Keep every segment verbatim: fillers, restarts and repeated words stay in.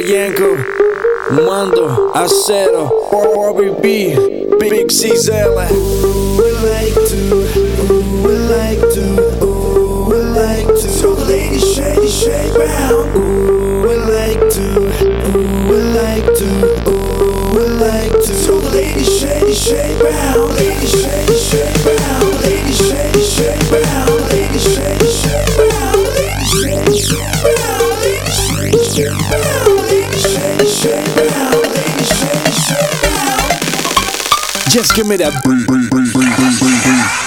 Yanko, Mando, Acero, R B B, Big C Zella. Ooh, we like to, ooh, we like to, ooh, we like to. So the ladies shake, shake round. Ooh, we like to, ooh, we like to, ooh, we like to. So the ladies shake, shake round. Ladies shake, shake round. Ladies shake, shake round. Ladies shake, shake round. Ladies shake, shake round. Ladies shake, shake round. Ladies shake, shake round. Ladies shake, shake round. Just give me that beat, beat, beat, beat, beat, beat, beat.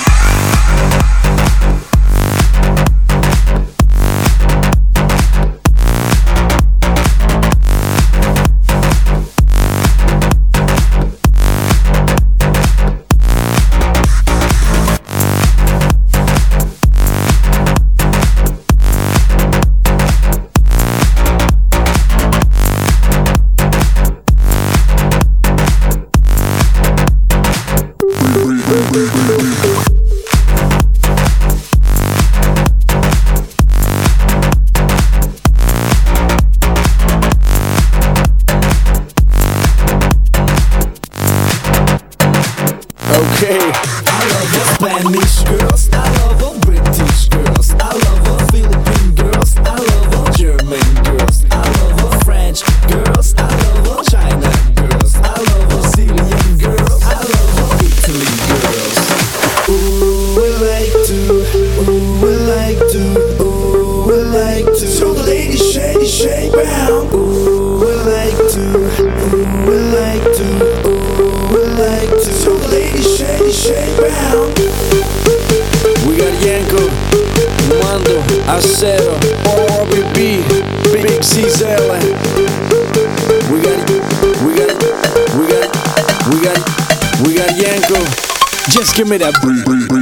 Okay. I love her Spanish girls, I love her British girls, I love her Philippine girls, I love her German girls, I love her French girls, I love her China girls, I love her Brazilian girls, I love her Italy girls. Ooh, we like to, ooh, we like to, ooh, we like to. So the ladies shake, shake round. Ooh, we like to, ooh, we like to, ooh, we like to. So the ladies shake, shake round. We got Yanko, Mando, Acero, R B B, Big C Zella. We got, we got, we got, we got, we got Yanko. Just give me that beat, beat.